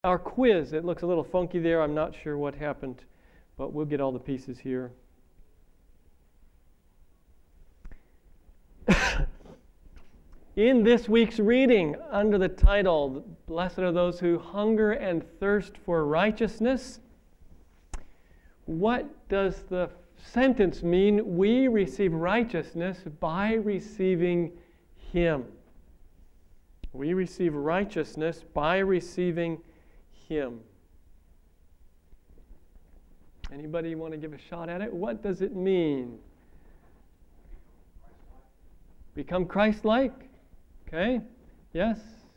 Our quiz, it looks a little funky there. I'm not sure what happened, but we'll get all the pieces here. In this week's reading, under the title, Blessed are those who hunger and thirst for righteousness, what does the sentence mean? We receive righteousness by receiving Him. We receive righteousness by receiving Him. Anybody want to give a shot at it? What does it mean? Become Christ-like? Okay. Yes?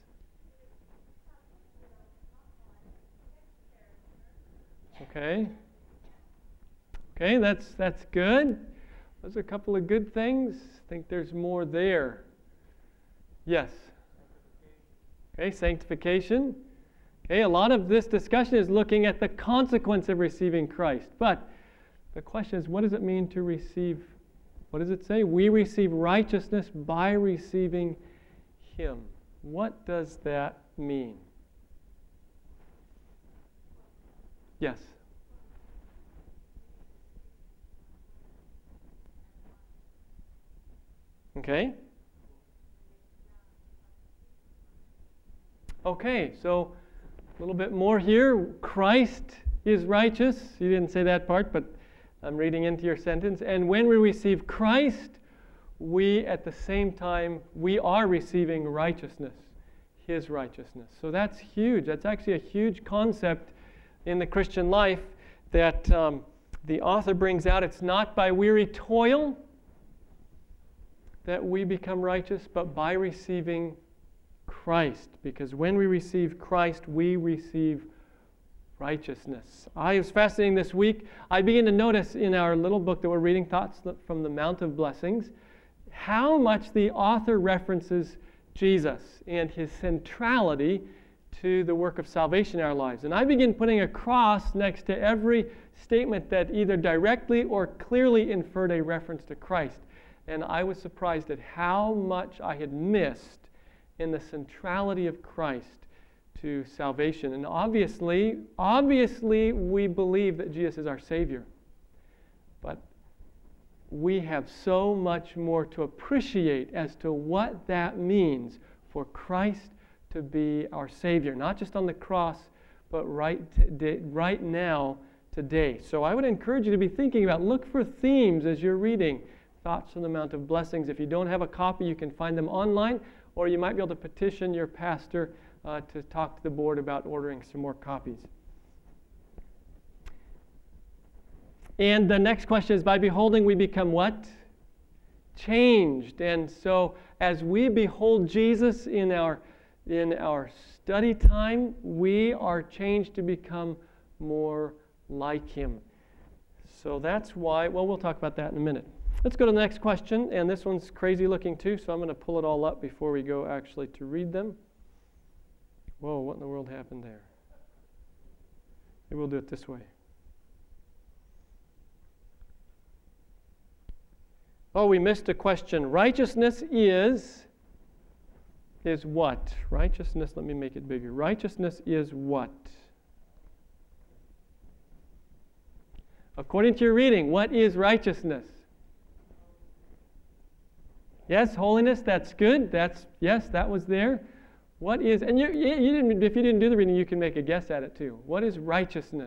Okay. Okay, that's good. Those are a couple of good things. I think there's more there. Yes? Okay, sanctification. Okay, a lot of this discussion is looking at the consequence of receiving Christ. But the question is, what does it mean to receive? What does it say? We receive righteousness by receiving Him. What does that mean? Yes? Okay? Okay, so a little bit more here. Christ is righteous. You didn't say that part, but I'm reading into your sentence. And when we receive Christ, we at the same time, we are receiving righteousness, His righteousness. So that's huge. That's actually a huge concept in the Christian life that the author brings out. It's not by weary toil that we become righteous, but by receiving Christ. Because when we receive Christ, we receive righteousness. It was fascinating this week. I began to notice in our little book that we're reading, Thoughts from the Mount of Blessings, how much the author references Jesus and His centrality to the work of salvation in our lives. And I begin putting a cross next to every statement that either directly or clearly inferred a reference to Christ. And I was surprised at how much I had missed in the centrality of Christ to salvation. And obviously, we believe that Jesus is our Savior. But we have so much more to appreciate as to what that means for Christ to be our Savior. Not just on the cross, but right now, today. So I would encourage you to be thinking about, look for themes as you're reading Thoughts on the Mount of Blessings. If you don't have a copy, you can find them online, or you might be able to petition your pastor to talk to the board about ordering some more copies. And the next question is, by beholding we become what? Changed. And so as we behold Jesus in our study time, we are changed to become more like Him. So that's why, well, we'll talk about that in a minute. Let's go to the next question, and this one's crazy looking too, so I'm going to pull it all up before we go actually to read them. Whoa, what in the world happened there? Maybe we'll do it this way. Oh, we missed a question. Righteousness is what? Righteousness, let me make it bigger. Righteousness is what? According to your reading, what is righteousness? Yes, holiness, that's good. Yes, that was there. What is, and you didn't, if you didn't do the reading, you can make a guess at it too. What is righteousness?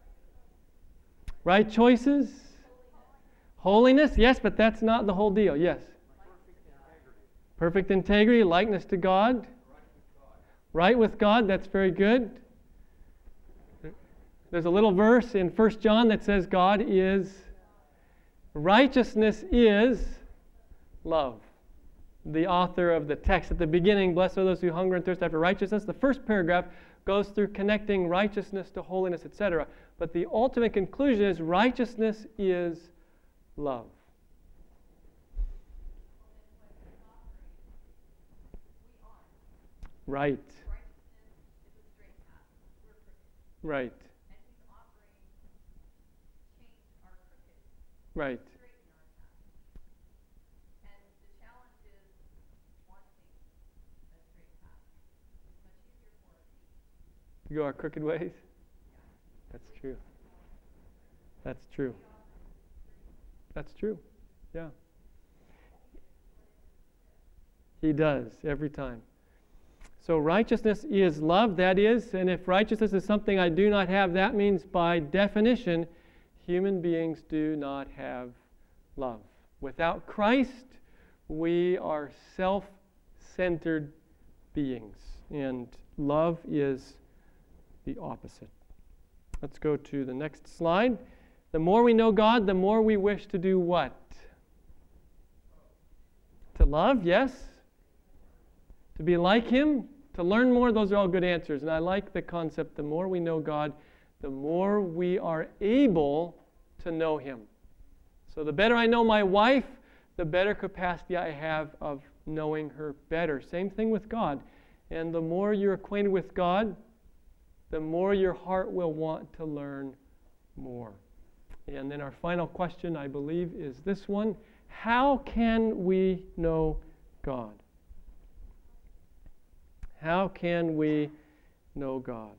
Right choices? Holiness, yes, but that's not the whole deal. Yes. Perfect integrity, likeness to God. Right with God, that's very good. There's a little verse in 1 John that says God is, righteousness is love. The author of the text at the beginning, blessed are those who hunger and thirst after righteousness. The first paragraph goes through connecting righteousness to holiness, etc. But the ultimate conclusion is righteousness is love. Right. Right. Right. to go our crooked ways? That's true. That's true. That's true. Yeah. He does, every time. So righteousness is love, that is, and if righteousness is something I do not have, that means by definition, human beings do not have love. Without Christ, we are self-centered beings, and love is the opposite. Let's go to the next slide. The more we know God, the more we wish to do what? To love, yes. To be like Him, to learn more, those are all good answers. And I like the concept, the more we know God, the more we are able to know Him. So the better I know my wife, the better capacity I have of knowing her better. Same thing with God. And the more you're acquainted with God, the more your heart will want to learn more. And then our final question, I believe, is this one. How can we know God? How can we know God?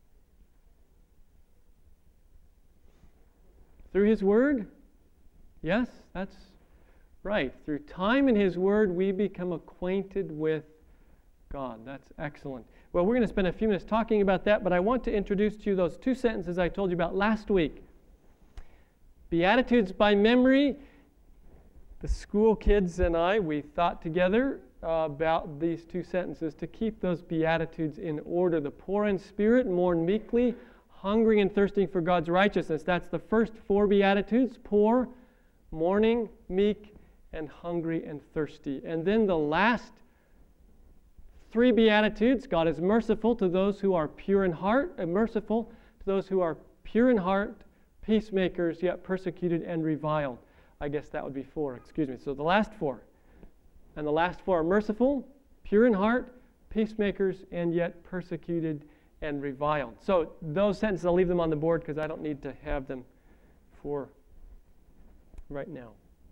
Through His Word? Yes, that's right. Through time in His Word, we become acquainted with God. That's excellent. Well, we're going to spend a few minutes talking about that, but I want to introduce to you those two sentences I told you about last week. Beatitudes by memory. The school kids and I, we thought together about these two sentences to keep those Beatitudes in order. The poor in spirit mourn meekly, hungering and thirsting for God's righteousness. That's the first four Beatitudes: poor, mourning, meek, and hungry and thirsty. And then the last three Beatitudes: God is merciful to those who are pure in heart, and merciful to those who are pure in heart, peacemakers, yet persecuted and reviled. I guess that would be four, excuse me. So the last four. And the last four are merciful, pure in heart, peacemakers, and yet persecuted and reviled. So those sentences, I'll leave them on the board because I don't need to have them for right now.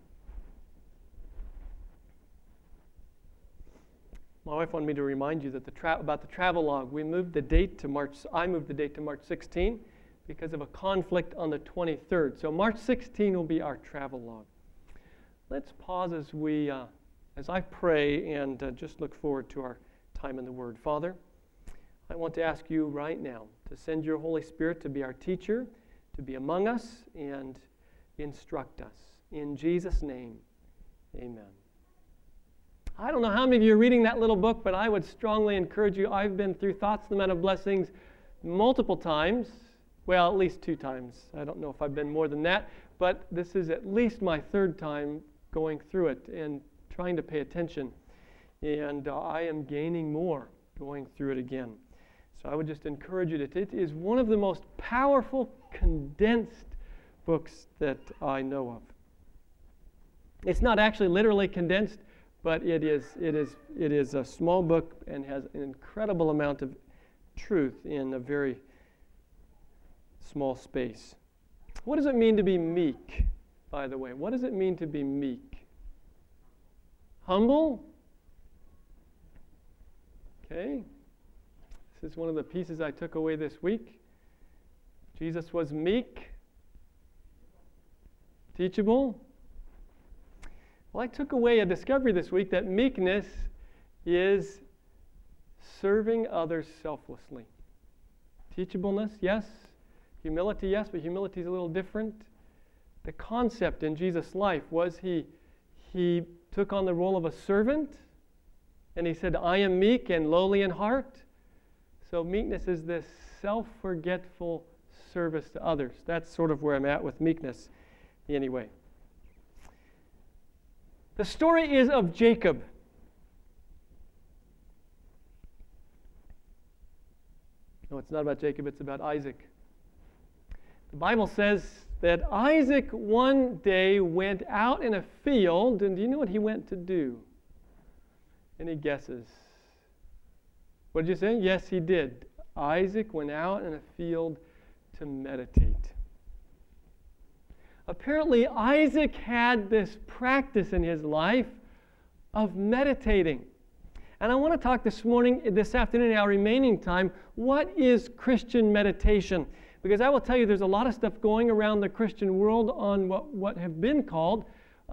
My wife wanted me to remind you that about the travel log. We moved the date to March. I moved the date to March 16 because of a conflict on the 23rd. So March 16 will be our travel log. Let's pause as I pray and just look forward to our time in the Word. Father, I want to ask you right now to send your Holy Spirit to be our teacher, to be among us and instruct us. In Jesus' name, amen. I don't know how many of you are reading that little book, but I would strongly encourage you. I've been through Thoughts on the Mount of Blessings multiple times. Well, at least 2 times. I don't know if I've been more than that, but this is at least my 3rd time going through it and trying to pay attention. And I am gaining more going through it again. So I would just encourage you that it is one of the most powerful, condensed books that I know of. It's not actually literally condensed, but it is a small book and has an incredible amount of truth in a very small space. What does it mean to be meek, by the way? What does it mean to be meek? Humble? Okay. This is one of the pieces I took away this week. Jesus was meek. Teachable. Well, I took away a discovery this week that meekness is serving others selflessly. Teachableness, yes. Humility, yes, but humility is a little different. The concept in Jesus' life was he took on the role of a servant, and he said, I am meek and lowly in heart. So meekness is this self-forgetful service to others. That's sort of where I'm at with meekness anyway. The story is of Jacob. No, it's not about Jacob, it's about Isaac. The Bible says that Isaac one day went out in a field, and do you know what he went to do? Any guesses? What did you say? Yes, he did. Isaac went out in a field to meditate. Apparently, Isaac had this practice in his life of meditating. And I want to talk this afternoon in our remaining time, what is Christian meditation? Because I will tell you there's a lot of stuff going around the Christian world on what have been called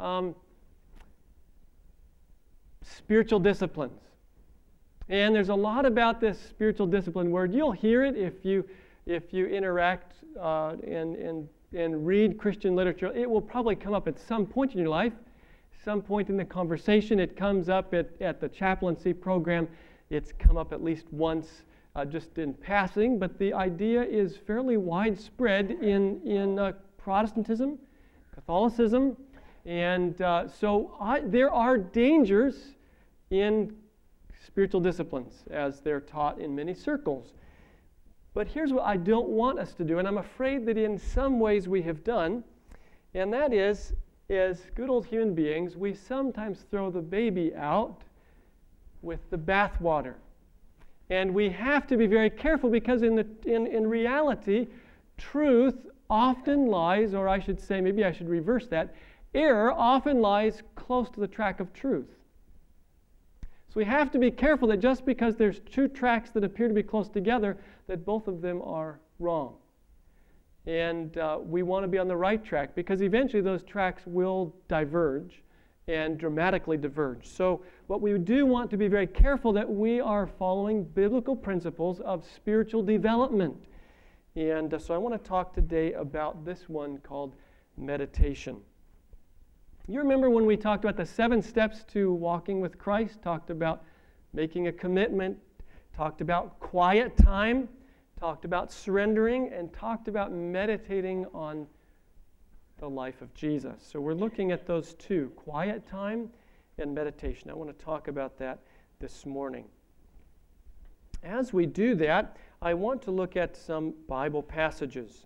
spiritual disciplines. And there's a lot about this spiritual discipline word. You'll hear it if you interact and read Christian literature. It will probably come up at some point in your life, some point in the conversation. It comes up at the chaplaincy program. It's come up at least once just in passing, but the idea is fairly widespread in Protestantism, Catholicism, and there are dangers in spiritual disciplines as they're taught in many circles. But here's what I don't want us to do, and I'm afraid that in some ways we have done, and that is, as good old human beings, we sometimes throw the baby out with the bathwater. And we have to be very careful because in reality, truth often lies, or I should say, maybe I should reverse that, error often lies close to the track of truth. So we have to be careful that just because there's two tracks that appear to be close together, that both of them are wrong. And we want to be on the right track because eventually those tracks will diverge and dramatically diverge. So what we do want to be very careful that we are following biblical principles of spiritual development. And so I want to talk today about this one called meditation. You remember when we talked about the 7 steps to walking with Christ, talked about making a commitment, talked about quiet time, talked about surrendering, and talked about meditating on the life of Jesus. So we're looking at those two, quiet time and meditation. I want to talk about that this morning. As we do that, I want to look at some Bible passages.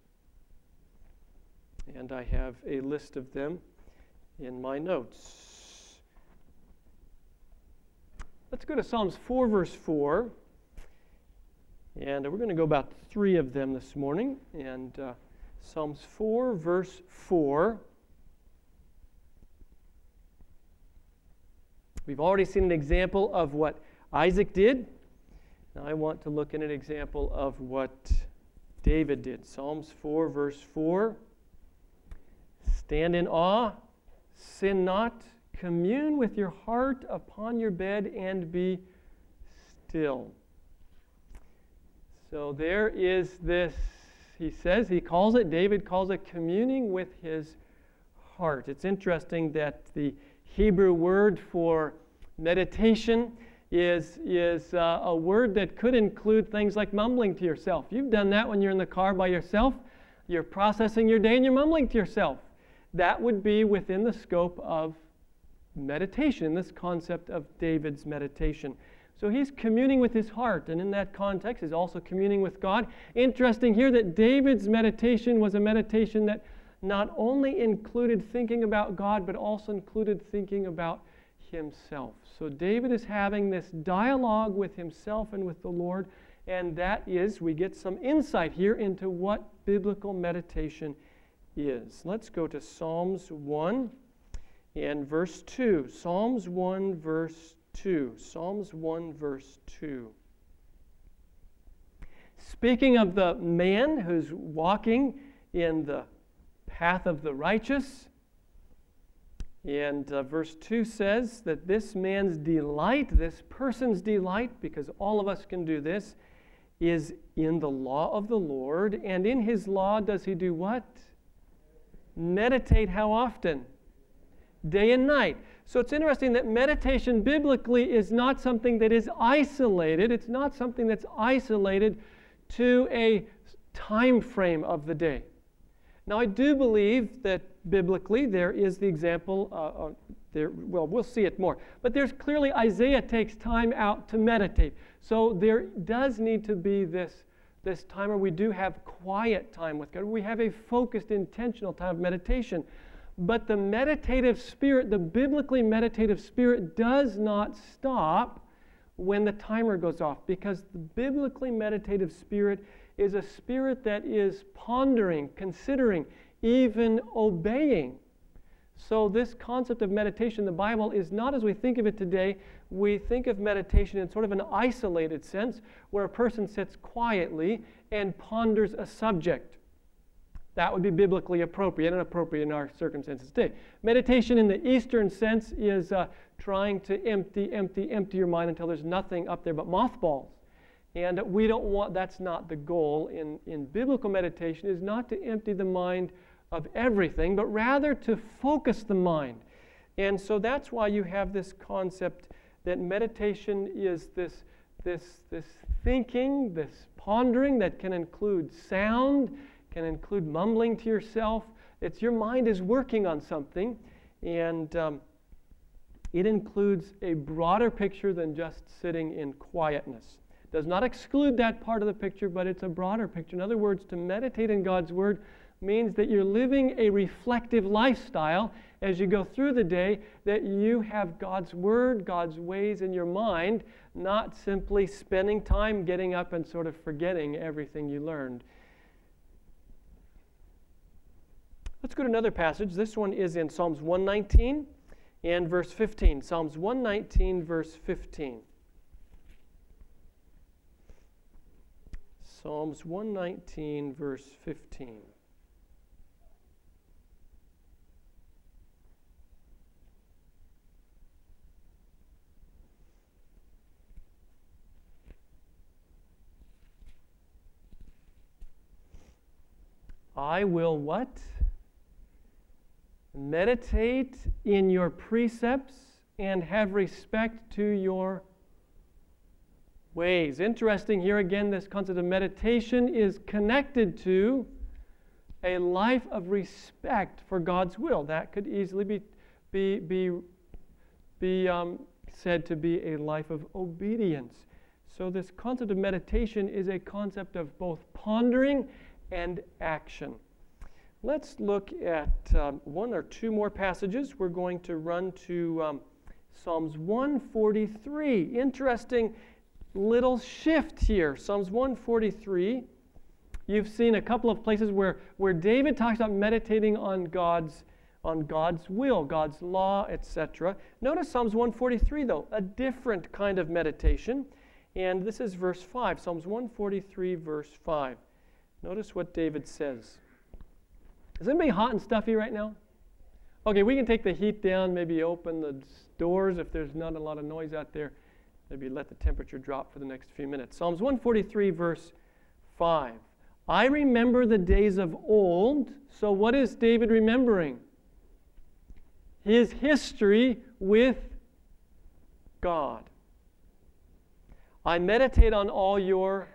And I have a list of them in my notes. Let's go to Psalms 4, verse 4. And we're going to go about 3 of them this morning. And Psalms 4, verse 4. We've already seen an example of what Isaac did. Now I want to look at an example of what David did. Psalms 4, verse 4. Stand in awe, sin not, commune with your heart upon your bed and be still. So there is this, David calls it communing with his heart. It's interesting that the Hebrew word for meditation is a word that could include things like mumbling to yourself. You've done that when you're in the car by yourself. You're processing your day and you're mumbling to yourself. That would be within the scope of meditation, this concept of David's meditation. So he's communing with his heart, and in that context, he's also communing with God. Interesting here that David's meditation was a meditation that not only included thinking about God, but also included thinking about himself. So David is having this dialogue with himself and with the Lord, and that is, we get some insight here into what biblical meditation is. Let's go to Psalms 1 and verse 2. Psalms 1, verse 2. Psalms 1, verse 2. Speaking of the man who's walking in the path of the righteous, and verse 2 says that this man's delight, this person's delight, because all of us can do this, is in the law of the Lord. And in his law does he do what? Meditate how often? Day and night. So it's interesting that meditation biblically is not something that is isolated. It's not something that's isolated to a time frame of the day. Now, I do believe that biblically there is the example, we'll see it more. But there's clearly, Isaiah takes time out to meditate. So there does need to be this time where we do have quiet time with God. We have a focused, intentional time of meditation. But the meditative spirit, the biblically meditative spirit, does not stop when the timer goes off, because the biblically meditative spirit is a spirit that is pondering, considering, even obeying So this concept of meditation in the Bible is not as we think of it today. We think of meditation in sort of an isolated sense, where a person sits quietly and ponders a subject. That would be biblically appropriate and appropriate in our circumstances today. Meditation in the Eastern sense is trying to empty your mind until there's nothing up there but mothballs. And we don't want, that's not the goal in biblical meditation, is not to empty the mind of everything, but rather to focus the mind. And so that's why you have this concept that meditation is this thinking, this pondering that can include sound, can include mumbling to yourself. It's your mind is working on something, and it includes a broader picture than just sitting in quietness. Does not exclude that part of the picture, but it's a broader picture. In other words, to meditate in God's Word means that you're living a reflective lifestyle as you go through the day, that you have God's Word, God's ways in your mind, not simply spending time getting up and sort of forgetting everything you learned. Let's go to another passage. This one is in Psalms 119 and verse 15. Psalms 119, verse 15. Psalms 119, verse 15. I will what? Meditate in your precepts and have respect to your ways. Interesting here again, this concept of meditation is connected to a life of respect for God's will. That could easily be said to be a life of obedience. So this concept of meditation is a concept of both pondering and action. Let's look at one or two more passages. We're going to run to Psalms 143. Interesting little shift here. Psalms 143. You've seen a couple of places where David talks about meditating on God's will, God's law, etc. Notice Psalms 143, though, a different kind of meditation. And this is verse 5. Psalms 143, verse 5. Notice what David says. Is anybody hot and stuffy right now? Okay, we can take the heat down, maybe open the doors if there's not a lot of noise out there. Maybe let the temperature drop for the next few minutes. Psalms 143, verse 5. I remember the days of old. So what is David remembering? His history with God. I meditate on all your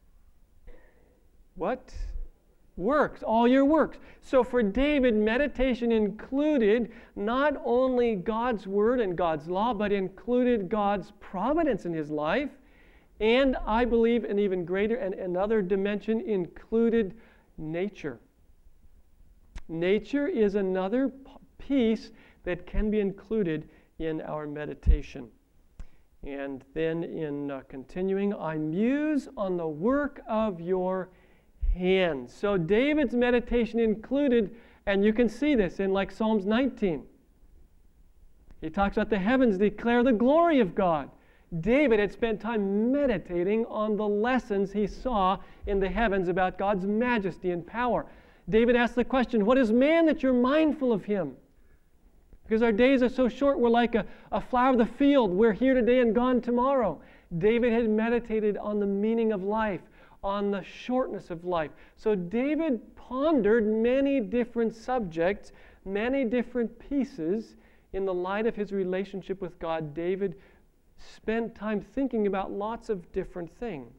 what? Works, all your works. So for David, meditation included not only God's Word and God's law, but included God's providence in his life. And I believe an even greater and another dimension included nature. Nature is another piece that can be included in our meditation. And then in continuing, I muse on the work of your hands. So David's meditation included, and you can see this in like Psalms 19. He talks about the heavens declare the glory of God. David had spent time meditating on the lessons he saw in the heavens about God's majesty and power. David asked the question, what is man that you're mindful of him? Because our days are so short, we're like a flower of the field. We're here today and gone tomorrow. David had meditated on the meaning of life, on the shortness of life. So David pondered many different subjects, many different pieces in the light of his relationship with God. David spent time thinking about lots of different things.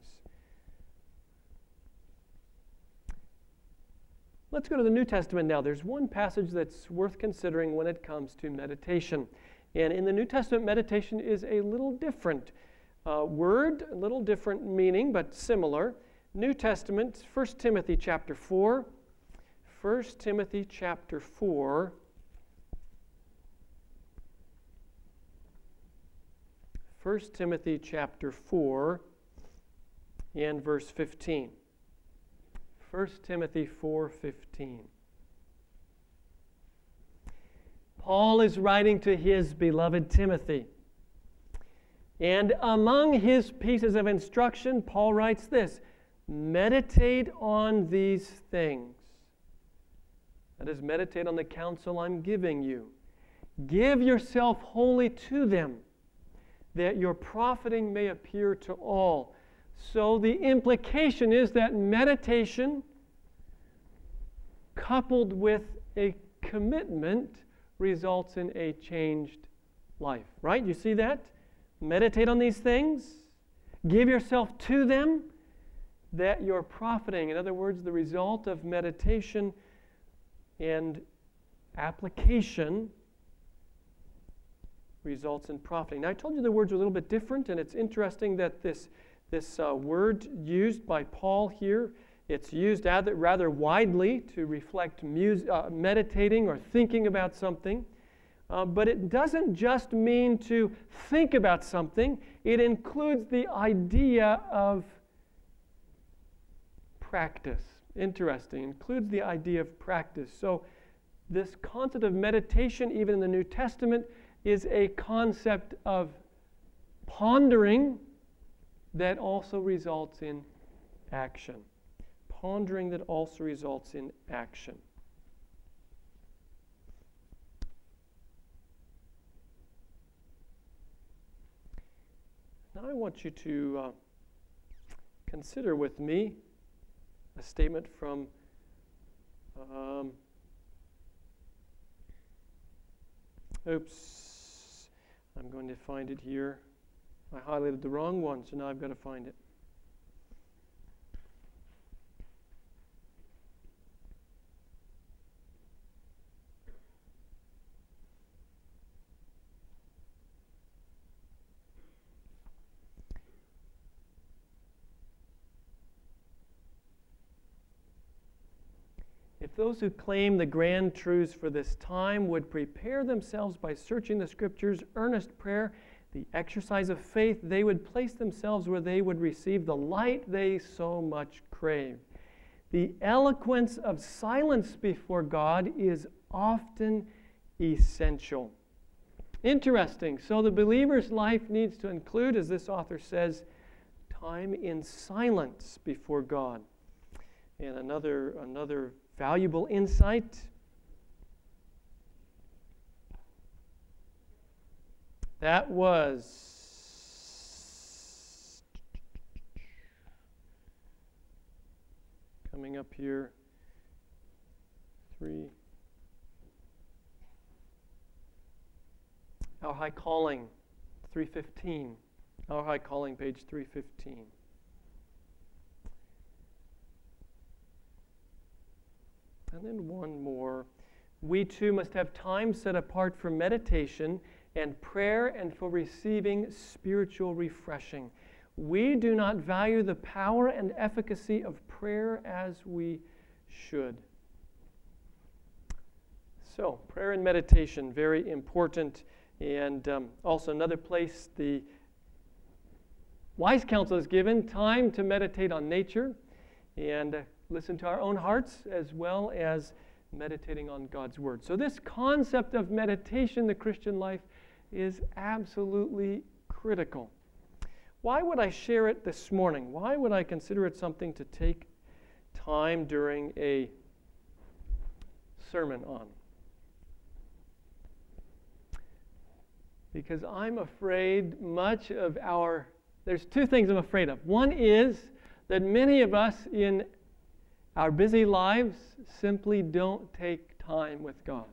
Let's go to the New Testament now. There's one passage that's worth considering when it comes to meditation. And in the New Testament, meditation is a little different word, a little different meaning, but similar. New Testament, 1 Timothy chapter 4. 1 Timothy chapter 4. 1 Timothy chapter 4 and verse 15. 1 Timothy 4:15. Paul is writing to his beloved Timothy. And among his pieces of instruction, Paul writes this: meditate on these things. That is, meditate on the counsel I'm giving you. Give yourself wholly to them, that your profiting may appear to all. So the implication is that meditation, coupled with a commitment, results in a changed life. Right? You see that? Meditate on these things. Give yourself to them, that you're profiting. In other words, the result of meditation and application results in profiting. Now, I told you the words were a little bit different, and it's interesting that this word used by Paul here, it's used rather widely to reflect meditating or thinking about something. But it doesn't just mean to think about something. It includes the idea of practice. Interesting. It includes the idea of practice. So this concept of meditation, even in the New Testament, is a concept of pondering that also results in action. Pondering that also results in action. Now I want you to consider with me a statement from I'm going to find it here. I highlighted the wrong one, so now I've got to find it. If those who claim the grand truths for this time would prepare themselves by searching the Scriptures, earnest prayer, the exercise of faith, they would place themselves where they would receive the light they so much crave. The eloquence of silence before God is often essential. Interesting. So the believer's life needs to include, as this author says, time in silence before God. And another valuable insight. That was coming up here. 3. Our High Calling, 315. Our High Calling, page 315. And then one more. We too must have time set apart for meditation and prayer and for receiving spiritual refreshing. We do not value the power and efficacy of prayer as we should. So, prayer and meditation, very important. And also another place the wise counsel is given, time to meditate on nature and listen to our own hearts, as well as meditating on God's Word. So this concept of meditation in the Christian life is absolutely critical. Why would I share it this morning? Why would I consider it something to take time during a sermon on? Because I'm afraid there's two things I'm afraid of. One is that many of us in our busy lives simply don't take time with God.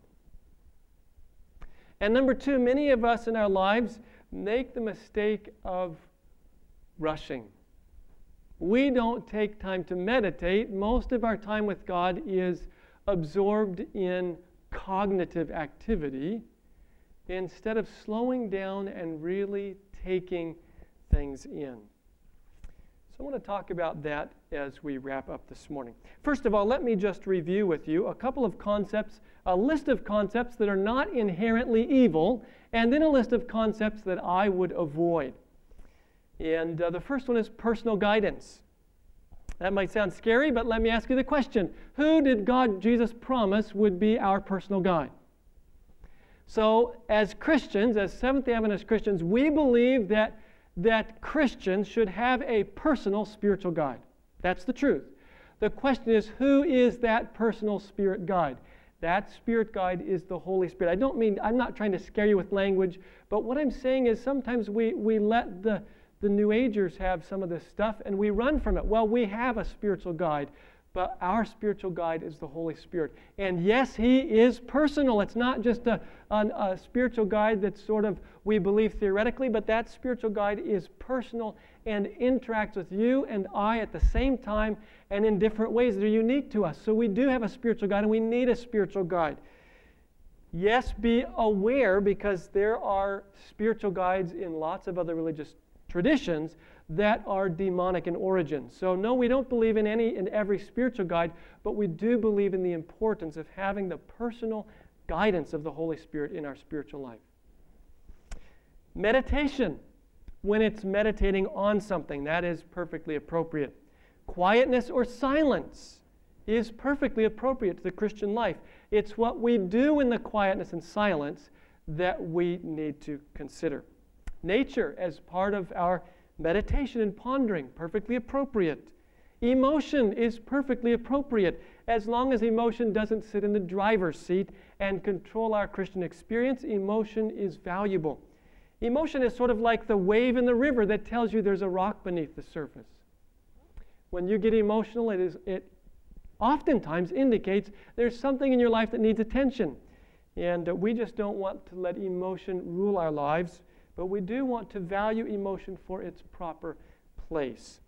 And number two, many of us in our lives make the mistake of rushing. We don't take time to meditate. Most of our time with God is absorbed in cognitive activity instead of slowing down and really taking things in. So I want to talk about that as we wrap up this morning. First of all, let me just review with you a couple of concepts, a list of concepts that are not inherently evil, and then a list of concepts that I would avoid. And the first one is personal guidance. That might sound scary, but let me ask you the question. Who did Jesus promise would be our personal guide? So as Christians, as Seventh-day Adventist Christians, we believe that Christians should have a personal spiritual guide. That's the truth. The question is, who is that personal spirit guide? That spirit guide is the Holy Spirit. I'm not trying to scare you with language, but what I'm saying is sometimes we let the New Agers have some of this stuff and we run from it. Well, we have a spiritual guide, but our spiritual guide is the Holy Spirit. And yes, He is personal. It's not just a spiritual guide that's sort of we believe theoretically, but that spiritual guide is personal and interacts with you and I at the same time and in different ways that are unique to us. So we do have a spiritual guide and we need a spiritual guide. Yes, be aware, because there are spiritual guides in lots of other religious traditions that are demonic in origin. So no, we don't believe in every spiritual guide, but we do believe in the importance of having the personal guidance of the Holy Spirit in our spiritual life. Meditation, when it's meditating on something, that is perfectly appropriate. Quietness or silence is perfectly appropriate to the Christian life. It's what we do in the quietness and silence that we need to consider. Nature as part of our meditation and pondering, perfectly appropriate. Emotion is perfectly appropriate as long as emotion doesn't sit in the driver's seat and control our Christian experience. Emotion is valuable. Emotion is sort of like the wave in the river that tells you there's a rock beneath the surface. When you get emotional, it oftentimes indicates there's something in your life that needs attention. And we just don't want to let emotion rule our lives, but we do want to value emotion for its proper place.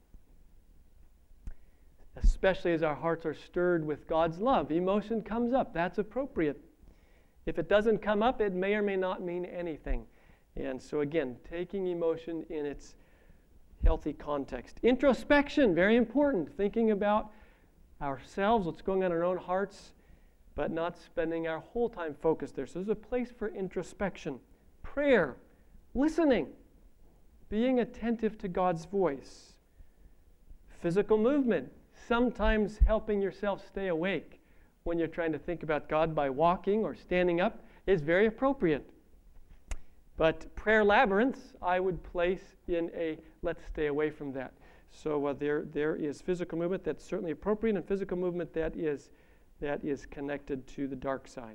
Especially as our hearts are stirred with God's love. Emotion comes up. That's appropriate. If it doesn't come up, it may or may not mean anything. And so again, taking emotion in its healthy context. Introspection, very important. Thinking about ourselves, what's going on in our own hearts, but not spending our whole time focused there. So there's a place for introspection. Prayer, listening, being attentive to God's voice. Physical movement, sometimes helping yourself stay awake when you're trying to think about God by walking or standing up is very appropriate. But prayer labyrinths, I would place in a let's stay away from that. So there is physical movement that's certainly appropriate, and physical movement that is connected to the dark side.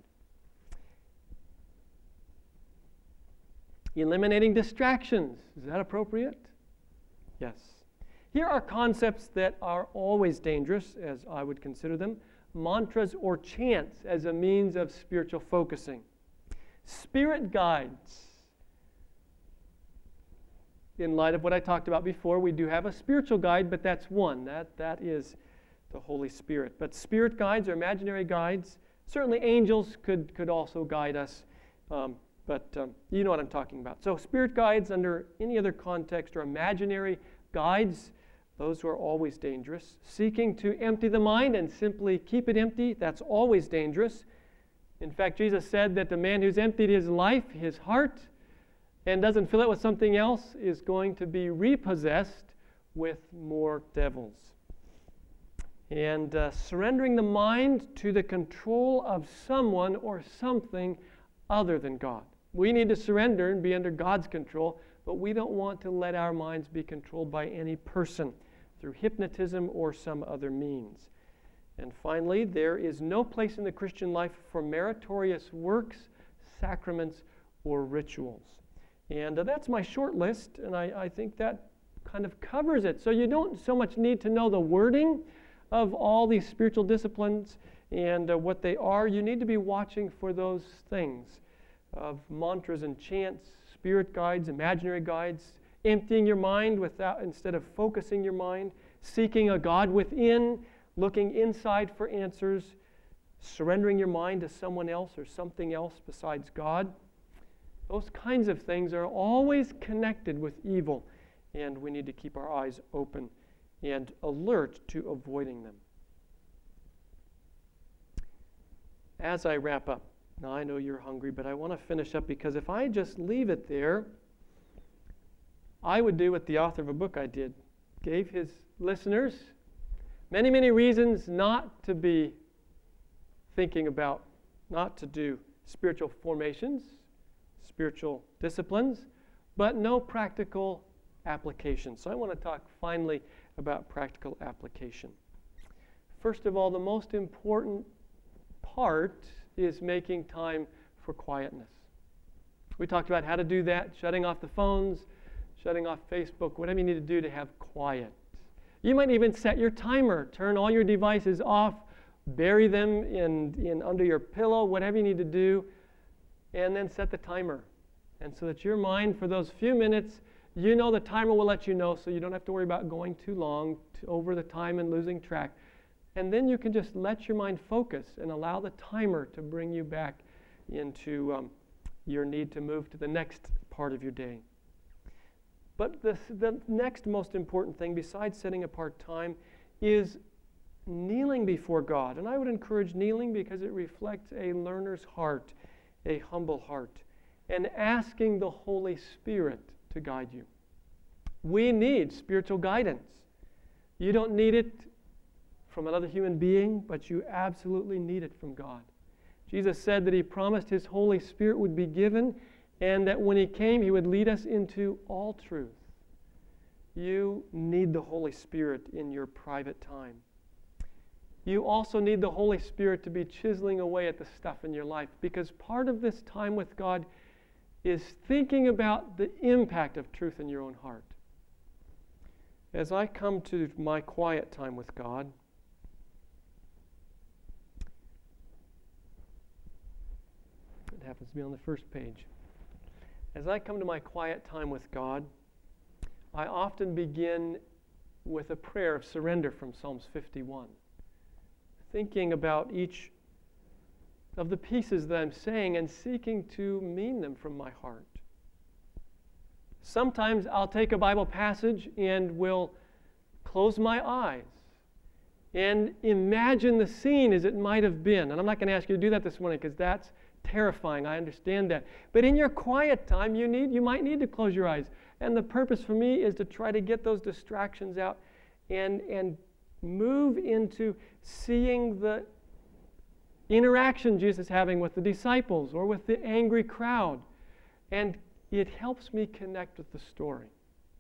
Eliminating distractions, is that appropriate? Yes. Here are concepts that are always dangerous, as I would consider them. Mantras or chants as a means of spiritual focusing. Spirit guides. In light of what I talked about before, we do have a spiritual guide, but that's one. That is the Holy Spirit. But spirit guides or imaginary guides, certainly angels could also guide us, but you know what I'm talking about. So spirit guides under any other context or imaginary guides, those are always dangerous. Seeking to empty the mind and simply keep it empty, that's always dangerous. In fact, Jesus said that the man who's emptied his life, his heart, and doesn't fill it with something else is going to be repossessed with more devils. And surrendering the mind to the control of someone or something other than God. We need to surrender and be under God's control, but we don't want to let our minds be controlled by any person through hypnotism or some other means. And finally, there is no place in the Christian life for meritorious works, sacraments, or rituals. And that's my short list, and I think that kind of covers it. So you don't so much need to know the wording of all these spiritual disciplines and what they are. You need to be watching for those things of mantras and chants, spirit guides, imaginary guides, emptying your mind instead of focusing your mind, seeking a God within, looking inside for answers, surrendering your mind to someone else or something else besides God. Those kinds of things are always connected with evil, and we need to keep our eyes open and alert to avoiding them. As I wrap up, now I know you're hungry, but I want to finish up because if I just leave it there, I would do what the author of a book I did. Gave his listeners many, many reasons not to be thinking about, not to do spiritual formations, spiritual disciplines, but no practical application. So I want to talk finally about practical application. First of all, the most important part is making time for quietness. We talked about how to do that, shutting off the phones, shutting off Facebook, whatever you need to do to have quiet. You might even set your timer, turn all your devices off, bury them in under your pillow, whatever you need to do, and then set the timer. And so that your mind, for those few minutes, you know the timer will let you know, so you don't have to worry about going too long over the time and losing track. And then you can just let your mind focus and allow the timer to bring you back into your need to move to the next part of your day. But the next most important thing, besides setting apart time, is kneeling before God. And I would encourage kneeling because it reflects a learner's heart, a humble heart, and asking the Holy Spirit to guide you. We need spiritual guidance. You don't need it from another human being, but you absolutely need it from God. Jesus said that He promised His Holy Spirit would be given, and that when He came, He would lead us into all truth. You need the Holy Spirit in your private time. You also need the Holy Spirit to be chiseling away at the stuff in your life, because part of this time with God is thinking about the impact of truth in your own heart. As I come to my quiet time with God, it happens to be on the first page. As I come to my quiet time with God, I often begin with a prayer of surrender from Psalms 51, thinking about each of the pieces that I'm saying and seeking to mean them from my heart. Sometimes I'll take a Bible passage and will close my eyes and imagine the scene as it might have been. And I'm not going to ask you to do that this morning because that's terrifying. I understand that. But in your quiet time, you might need to close your eyes. And the purpose for me is to try to get those distractions out and move into seeing the interaction Jesus is having with the disciples or with the angry crowd. And it helps me connect with the story.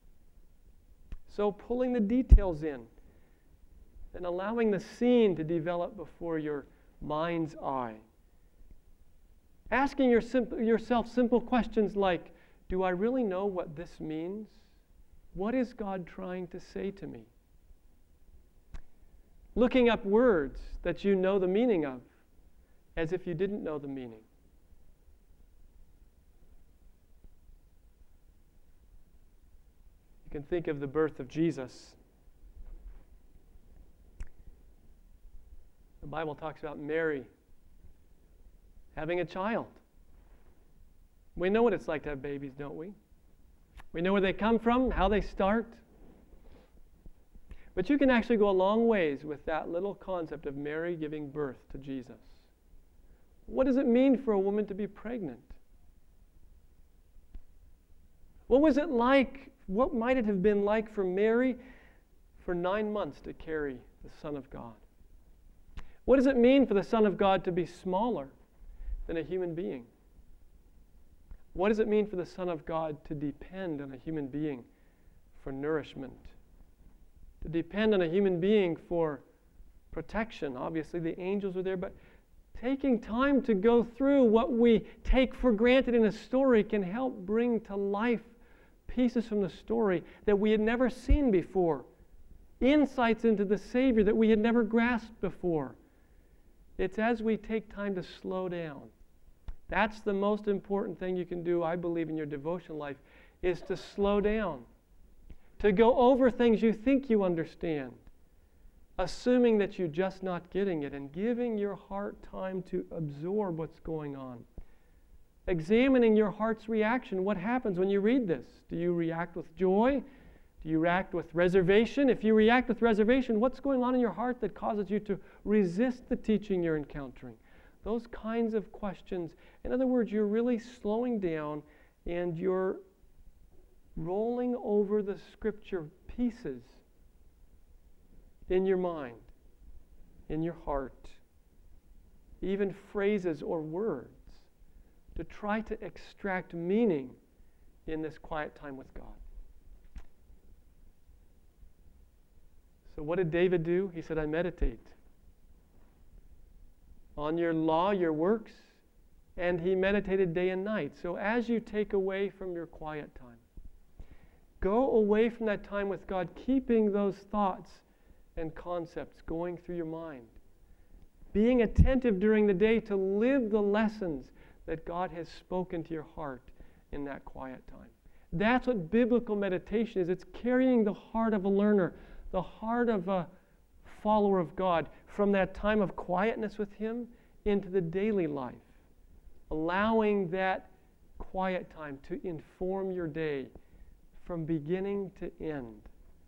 So pulling the details in and allowing the scene to develop before your mind's eye. Asking yourself simple questions like, do I really know what this means? What is God trying to say to me? Looking up words that you know the meaning of, as if you didn't know the meaning. You can think of the birth of Jesus. The Bible talks about Mary having a child. We know what it's like to have babies, don't we? We know where they come from, how they start. But you can actually go a long ways with that little concept of Mary giving birth to Jesus. What does it mean for a woman to be pregnant? What was it like? What might it have been like for Mary for 9 months to carry the Son of God? What does it mean for the Son of God to be smaller than a human being? What does it mean for the Son of God to depend on a human being for nourishment? To depend on a human being for protection? Obviously, the angels are there, but taking time to go through what we take for granted in a story can help bring to life pieces from the story that we had never seen before. Insights into the Savior that we had never grasped before. It's as we take time to slow down. That's the most important thing you can do, I believe, in your devotional life, is to slow down. To go over things you think you understand, assuming that you're just not getting it, and giving your heart time to absorb what's going on. Examining your heart's reaction. What happens when you read this? Do you react with joy? Do you react with reservation? If you react with reservation, what's going on in your heart that causes you to resist the teaching you're encountering? Those kinds of questions. In other words, you're really slowing down and you're rolling over the scripture pieces in your mind, in your heart, even phrases or words to try to extract meaning in this quiet time with God. So what did David do? He said, I meditate on your law, your works, and he meditated day and night. So as you take away from your quiet time, go away from that time with God, keeping those thoughts and concepts going through your mind. Being attentive during the day to live the lessons that God has spoken to your heart in that quiet time. That's what biblical meditation is. It's carrying the heart of a learner, the heart of a follower of God, from that time of quietness with Him into the daily life. Allowing that quiet time to inform your day from beginning to end.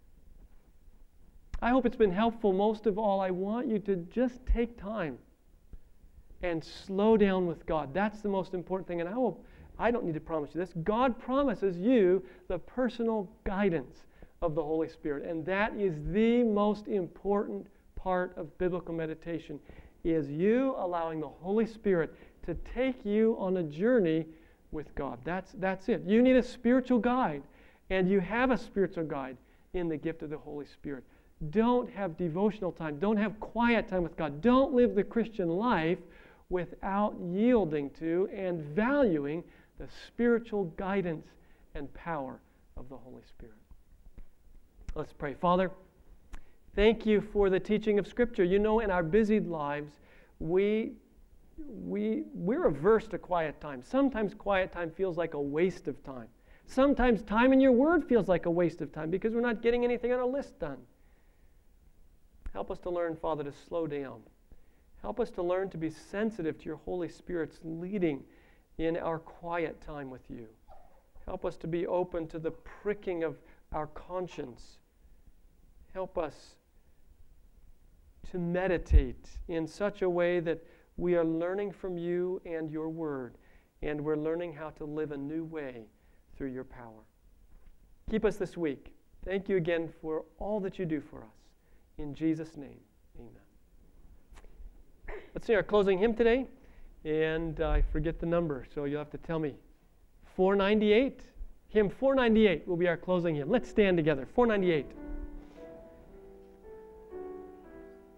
I hope it's been helpful. Most of all, I want you to just take time and slow down with God. That's the most important thing. And I don't need to promise you this. God promises you the personal guidance of the Holy Spirit. And that is the most important part of biblical meditation, is you allowing the Holy Spirit to take you on a journey with God. That's it. You need a spiritual guide, and you have a spiritual guide in the gift of the Holy Spirit. Don't have devotional time. Don't have quiet time with God. Don't live the Christian life without yielding to and valuing the spiritual guidance and power of the Holy Spirit. Let's pray. Father, thank you for the teaching of Scripture. You know, in our busy lives, we're averse to quiet time. Sometimes quiet time feels like a waste of time. Sometimes time in your word feels like a waste of time because we're not getting anything on our list done. Help us to learn, Father, to slow down. Help us to learn to be sensitive to your Holy Spirit's leading in our quiet time with you. Help us to be open to the pricking of our conscience. Help us to meditate in such a way that we are learning from you and your word, and we're learning how to live a new way through your power. Keep us this week. Thank you again for all that you do for us. In Jesus' name, amen. Let's sing our closing hymn today, and I forget the number, so you'll have to tell me. 498? Hymn 498 will be our closing hymn. Let's stand together. 498.